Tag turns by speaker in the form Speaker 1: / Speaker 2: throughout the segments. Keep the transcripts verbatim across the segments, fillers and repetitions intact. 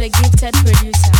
Speaker 1: the gifted producer.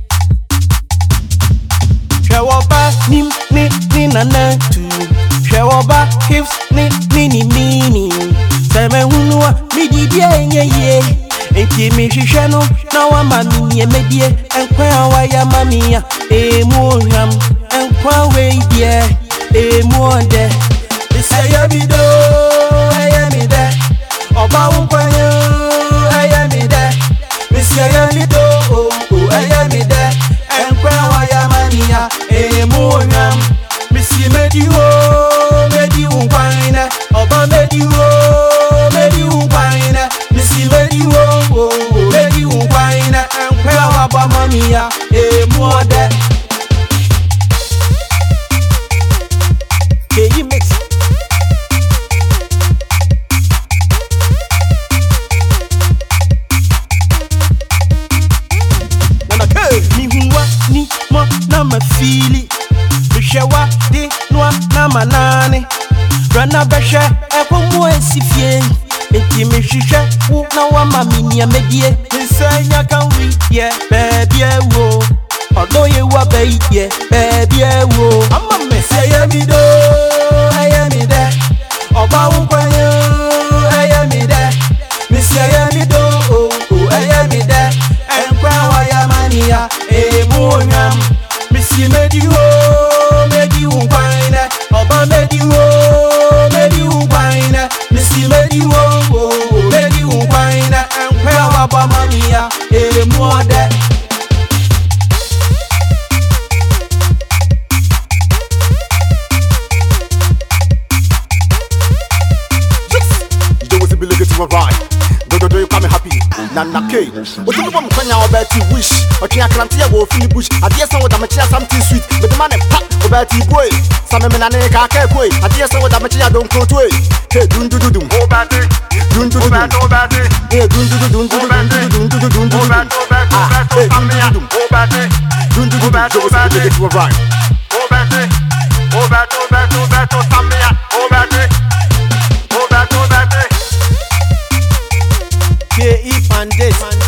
Speaker 2: Shewoba ni ni ni na na tu. Shewoba hips ni ni ni ni ni. Seme hunua mi didi enye ye. Enti mi shishe no na wa mami nye medie. Enkwe awaya mami ya emu onyam. Enkwa weidye emu onde. Ise ya bido eye mi de. Oba unkwanyo eye mi de. Ise ya bido eye mi de. Enkwe awaya mami ya emu onyam. Misi medi wo medi unkwane. Oba medi wo medi unkwane. Misi medi wo medi unkwane. Enkwe awaba mami ya emu onde. K mix. Nana K. Mi huwa ni mo na ma fili. Mi shewa di noa na manane. Rana beshe epo mo esifie. Enti mi shishe wu na wa mami ni amedie. Nsenya kan wi ye baby wo. Odo ye wa baby ye baby wo. Ama me say ye mi do. Oba unkwanyo eye mi de. Misi eye mi do eye mi de. Enkwa waya mani ya emu onyam. Misi medi wo medi unkwane. Oba medi wo medi unkwane. Misi medi wo medi unkwane. Enkwa waba mani ya emu ode.
Speaker 3: Right, do do do you come happy? Nana K. What do you want to about you wish? Okay, I can't hear what finish bush. I guess I would have something sweet, but the man and pop about you boy. Some men and I can't boy. I guess I would have I don't go to it. Hey, dun dun dun dun. Oh, bad day. Dun dun dun. Oh, bad day. Hey, dun dun dun dun dun dun dun dun dun dun. Ah, hey, dun dun dun. Oh, bad day. Dun dun dun. Oh, bad day. Oh, bad day. Oh, bad day. Oh, bad day. Oh, bad day. Oh, bad day. Oh, bad day.
Speaker 2: K E Pandis.